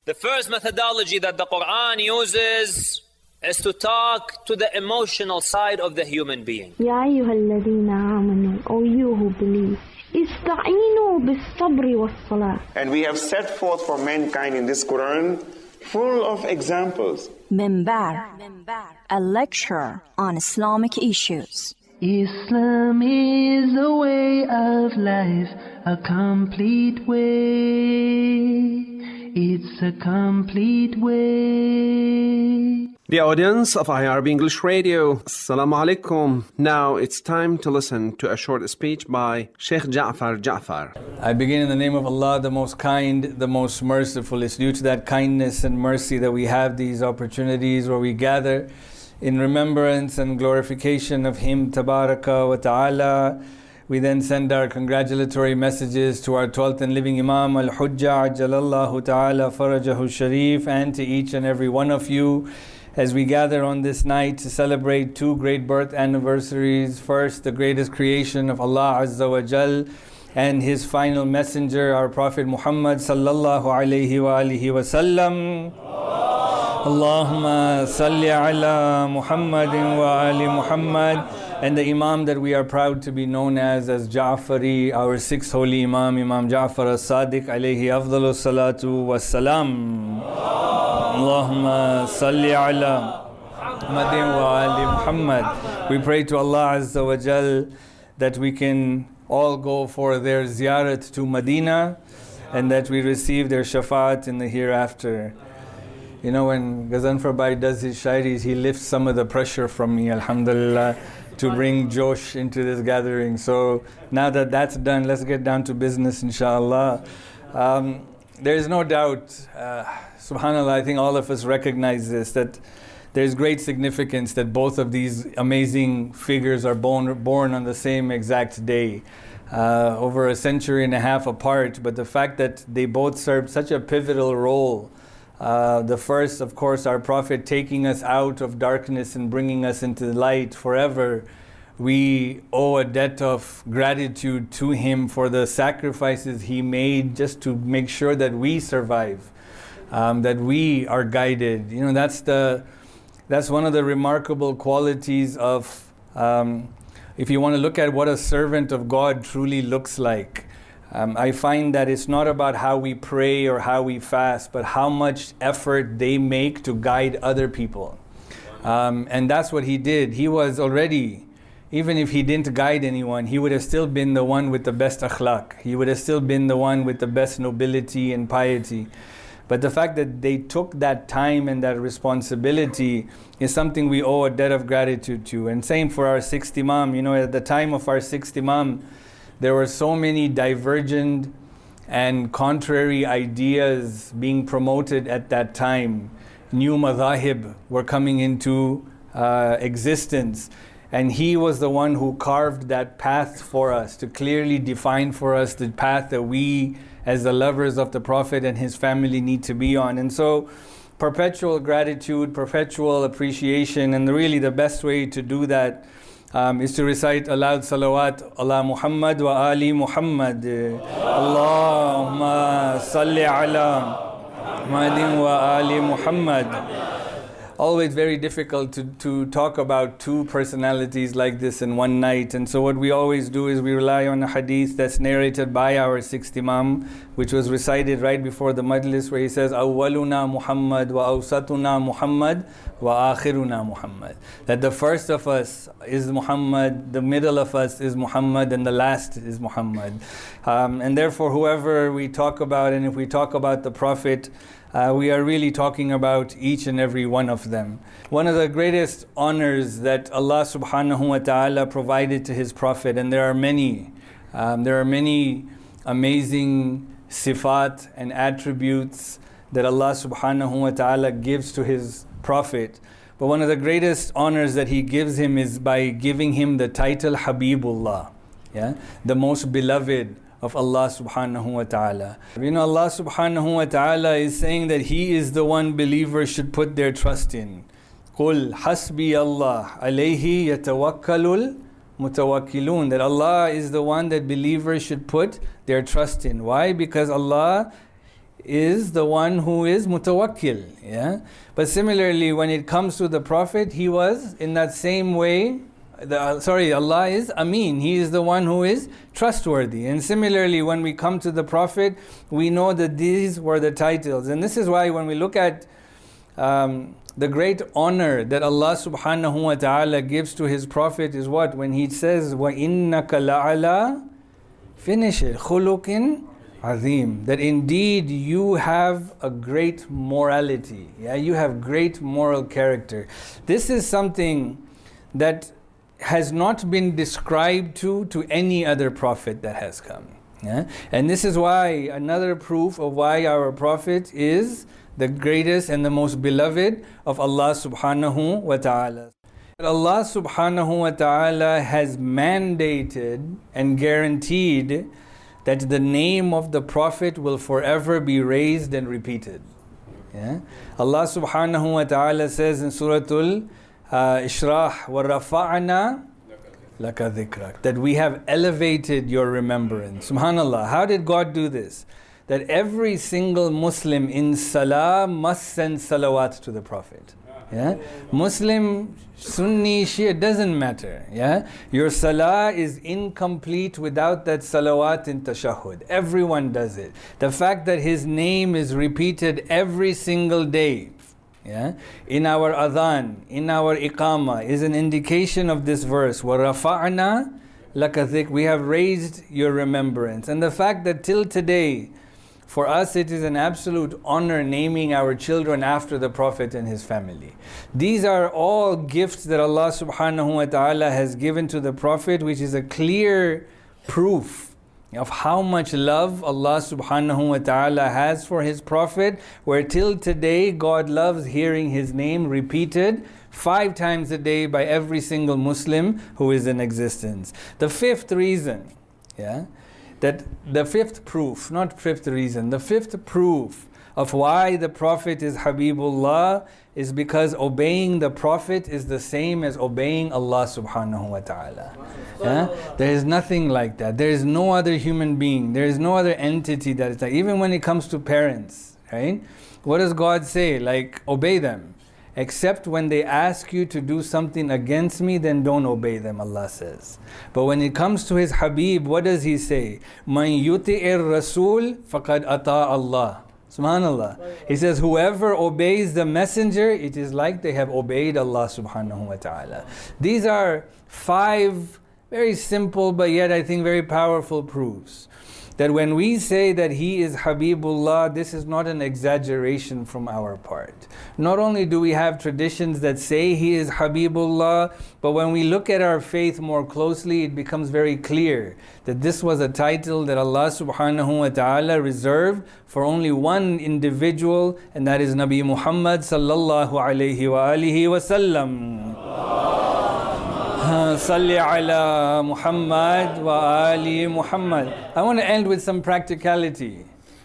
The first methodology that the Quran uses is to talk to the emotional side of the human being. يا أيها الذين آمنوا, O you who believe, استعينوا بالصبر والصلاة. And we have set forth for mankind in this Quran full of examples. Minbar, a lecture on Islamic issues. Islam is a way of life, a complete way. It's a complete way. The audience of IRB English Radio, Assalamu alaikum. Now it's time to listen to a short speech by Sheikh Ja'far Ja'far. I begin in the name of Allah, the most kind, the most merciful. It's due to that kindness and mercy that we have these opportunities where we gather in remembrance and glorification of Him, Tabaraka wa Ta'ala. We then send our congratulatory messages to our 12th and living Imam Al-Hujjah, Ajjalallahu Ta'ala Farajahu Sharif, and to each and every one of you as we gather on this night to celebrate two great birth anniversaries. First, the greatest creation of Allah Azza wa Jal and His final messenger, our Prophet Muhammad Sallallahu Alaihi Wa Alihi Wa Sallam. Allahumma salli ala Muhammadin wa ali Muhammad. And the Imam that we are proud to be known as Ja'fari, our sixth holy Imam, Imam Ja'far as-Sadiq alayhi afdalu salatu wassalam. Allahumma salli ala Muhammadin wa ali Muhammad. We pray to Allah Azza wa Jal that we can all go for their ziyarat to Medina and that we receive their shafaat in the hereafter. You know, when Ghazanfar Bhai does his shairis, he lifts some of the pressure from me, alhamdulillah, to bring Josh into this gathering. So now that that's done, let's get down to business, inshallah. There is no doubt, subhanAllah, I think all of us recognize this, that there's great significance that both of these amazing figures are born on the same exact day, over a century and a half apart. But the fact that they both served such a pivotal role, the first, of course, our Prophet taking us out of darkness and bringing us into the light forever. We owe a debt of gratitude to him for the sacrifices he made just to make sure that we survive, that we are guided. You know, that's one of the remarkable qualities of, if you want to look at what a servant of God truly looks like. I find that it's not about how we pray or how we fast, but how much effort they make to guide other people. And that's what he did. He was already, even if he didn't guide anyone, he would have still been the one with the best akhlaq. He would have still been the one with the best nobility and piety. But the fact that they took that time and that responsibility is something we owe a debt of gratitude to. And same for our sixth Imam. You know, at the time of our sixth Imam, there were so many divergent and contrary ideas being promoted at that time. New madhahib were coming into existence. And he was the one who carved that path for us, to clearly define for us the path that we, as the lovers of the Prophet and his family, need to be on. And so, perpetual gratitude, perpetual appreciation, and really the best way to do that is to recite aloud salawat ala Muhammad wa ali Muhammad. Allahumma salli ala Muhammadin wa ali Muhammad. Always very difficult to talk about two personalities like this in one night. And so what we always do is we rely on a hadith that's narrated by our sixth Imam, which was recited right before the majlis, where he says, Awwaluna Muhammad wa awsatuna Muhammad wa akhiruna Muhammad. That the first of us is Muhammad, the middle of us is Muhammad, and the last is Muhammad. And therefore whoever we talk about, and if we talk about the Prophet, we are really talking about each and every one of them. One of the greatest honors that Allah subhanahu wa ta'ala provided to His Prophet, and there are many amazing sifat and attributes that Allah subhanahu wa ta'ala gives to His Prophet. But one of the greatest honors that He gives him is by giving him the title Habibullah, the most beloved of Allah subhanahu wa ta'ala. You know, Allah subhanahu wa ta'ala is saying that He is the one believers should put their trust in. قُلْ حَسْبِيَ اللَّهُ عَلَيْهِ يَتَوَكَّلُ الْمُتَوَكِّلُونَ. That Allah is the one that believers should put their trust in. Why? Because Allah is the one who is mutawakkil. Yeah? But similarly, when it comes to the Prophet, he was in that same way. Allah is Ameen. He is the one who is trustworthy. And similarly, when we come to the Prophet, we know that these were the titles. And this is why when we look at the great honor that Allah subhanahu wa ta'ala gives to His Prophet is what? When He says, وَإِنَّكَ لَعَلَىٰ finish it, خُلُقٍ عَظِيمٍ, that indeed you have a great morality. Yeah, you have great moral character. This is something that has not been described to any other prophet that has come. Yeah? And this is why, another proof of why our Prophet is the greatest and the most beloved of Allah subhanahu wa ta'ala. Allah subhanahu wa ta'ala has mandated and guaranteed that the name of the Prophet will forever be raised and repeated. Yeah? Allah subhanahu wa ta'ala says in Suratul Ishrah, وَرَفَعْنَا لَكَ ذِكْرَكَ, that we have elevated your remembrance. Subhanallah, how did God do this? That every single Muslim in Salah must send salawat to the Prophet. Yeah? Muslim, Sunni, Shia, doesn't matter. Yeah? Your Salah is incomplete without that salawat in tashahhud. Everyone does it. The fact that his name is repeated every single day, yeah, in our adhan, in our iqamah, is an indication of this verse. وَرَفَعْنَا لَكَ ذِكْرَكَ, we have raised your remembrance. And the fact that till today, for us it is an absolute honor naming our children after the Prophet and his family. These are all gifts that Allah subhanahu wa ta'ala has given to the Prophet, which is a clear proof of how much love Allah subhanahu wa ta'ala has for His Prophet, where till today God loves hearing his name repeated 5 times a day by every single Muslim who is in existence. The fifth reason, that the fifth proof, not fifth reason, the fifth proof of why the Prophet is Habibullah is because obeying the Prophet is the same as obeying Allah subhanahu wa ta'ala. There is nothing like that. There is no other human being. There is no other entity that is like, even when it comes to parents, right? What does God say? Like, obey them. Except when they ask you to do something against me, then don't obey them, Allah says. But when it comes to His Habib, what does He say? مَنْ يُطِئِ الرَّسُولِ فَقَدْ أَطَاعَ اللَّهِ. Subhanallah. He says, whoever obeys the messenger, it is like they have obeyed Allah subhanahu wa ta'ala. These are 5 very simple but yet I think very powerful proofs that when we say that he is Habibullah, this is not an exaggeration from our part. Not only do we have traditions that say he is Habibullah, but when we look at our faith more closely, it becomes very clear that this was a title that Allah subhanahu wa ta'ala reserved for only one individual, and that is Nabi Muhammad sallallahu alayhi wa alihi wa sallam. Salli ala Muhammad wa ali Muhammad. I want to end with some practicality.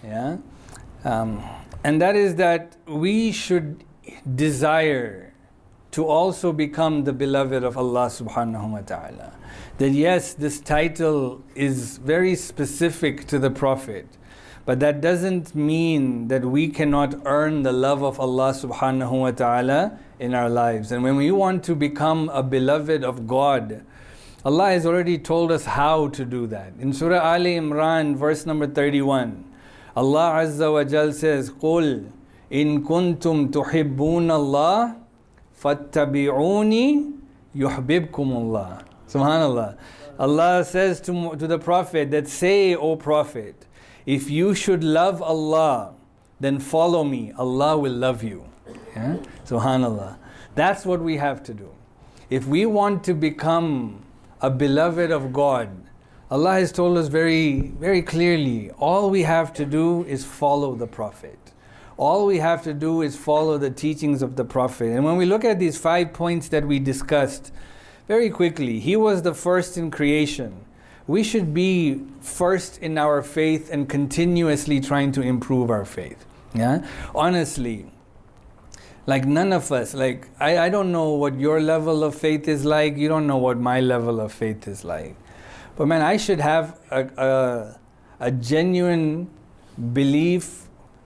And that is that we should desire to also become the beloved of Allah subhanahu wa ta'ala. That yes, this title is very specific to the Prophet, but that doesn't mean that we cannot earn the love of Allah subhanahu wa ta'ala in our lives. And when we want to become a beloved of God, Allah has already told us how to do that. In Surah Ali Imran, verse number 31, Allah Azza wa Jal says, قُلْ إِن كُنْتُمْ تُحِبُّونَ اللَّهِ فَاتَّبِعُونِي يُحْبِبْكُمُ اللَّهِ. Subhanallah. Allah says to the Prophet that, say, O Prophet, if you should love Allah, then follow me, Allah will love you. Subhanallah. That's what we have to do. If we want to become a beloved of God, Allah has told us very, very clearly, all we have to do is follow the Prophet. All we have to do is follow the teachings of the Prophet. And when we look at these 5 points that we discussed, very quickly, he was the first in creation. We should be first in our faith and continuously trying to improve our faith. Honestly, like none of us, like I don't know what your level of faith is like, you don't know what my level of faith is like. But man, I should have a genuine belief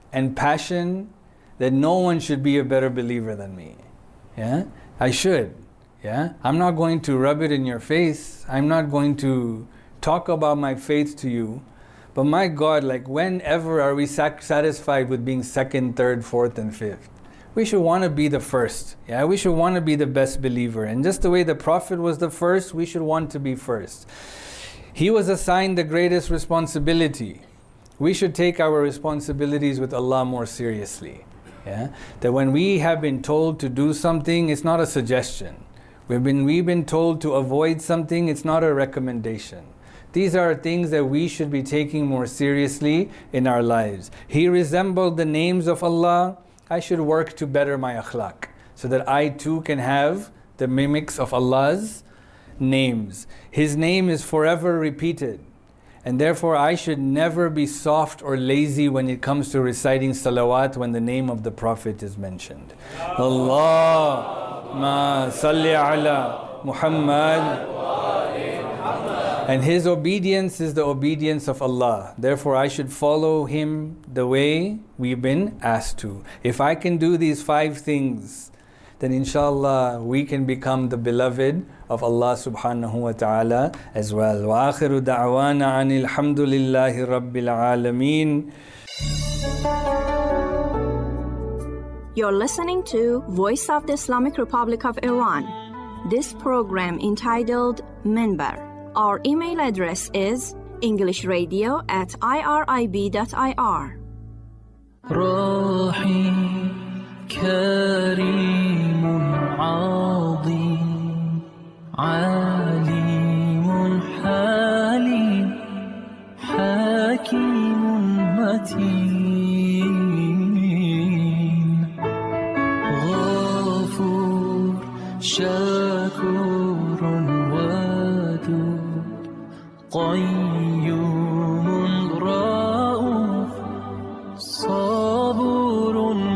and passion that no one should be a better believer than me. Yeah? I should. Yeah? I'm not going to rub it in your face. I'm not going to talk about my faith to you. But my God, like, whenever are we satisfied with being second, third, fourth, and fifth? We should want to be the first. Yeah, we should want to be the best believer. And just the way the Prophet was the first, we should want to be first. He was assigned the greatest responsibility. We should take our responsibilities with Allah more seriously. Yeah? That when we have been told to do something, it's not a suggestion. We've been told to avoid something, it's not a recommendation. These are things that we should be taking more seriously in our lives. He resembled the names of Allah. I should work to better my akhlaq, so that I too can have the mimics of Allah's names. His name is forever repeated, and therefore I should never be soft or lazy when it comes to reciting salawat when the name of the Prophet is mentioned. Allahumma salli ala Muhammad. And his obedience is the obedience of Allah. Therefore, I should follow him the way we've been asked to. If I can do these 5 things, then inshallah we can become the beloved of Allah subhanahu wa ta'ala as well. Wa akhiru da'wana anil hamdulillahi rabbil alameen. You're listening to Voice of the Islamic Republic of Iran. This program entitled Minbar. Our email address is englishradio@irib.ir. رحيم كريم عظيم عليم حليم حكيم متين غفور شكور ودود قيوم رؤوف صبور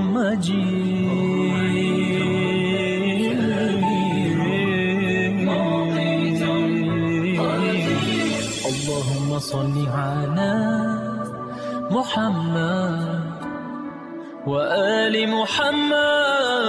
مجيد اللهم صل على محمد وآل محمد